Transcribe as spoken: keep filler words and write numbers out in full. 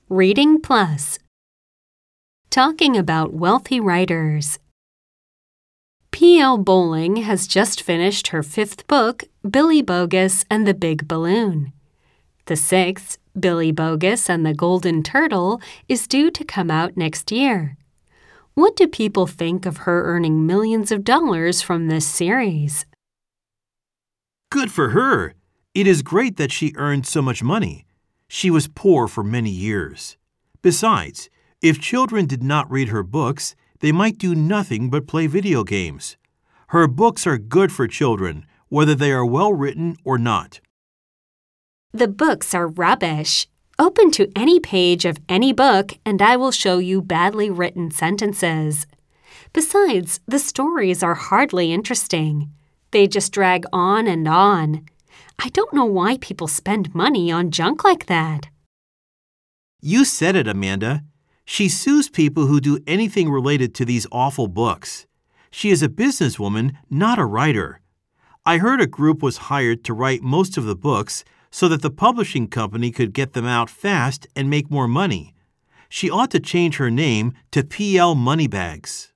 Reading Plus. Talking about wealthy writers. P L Bowling has just finished her fifth book, Billy Bogus and the Big Balloon. The sixth, Billy Bogus and the Golden Turtle, is due to come out next year. What do people think of her earning millions of dollars from this series? Good for her! It is great that she earned so much money. She was poor for many years. Besides, if children did not read her books, they might do nothing but play video games. Her books are good for children, whether they are well written or not. The books are rubbish. Open to any page of any book and I will show you badly written sentences. Besides, the stories are hardly interesting. They just drag on and on. I don't know why people spend money on junk like that. You said it, Amanda. She sues people who do anything related to these awful books. She is a businesswoman, not a writer. I heard a group was hired to write most of the books so that the publishing company could get them out fast and make more money. She ought to change her name to P L Moneybags.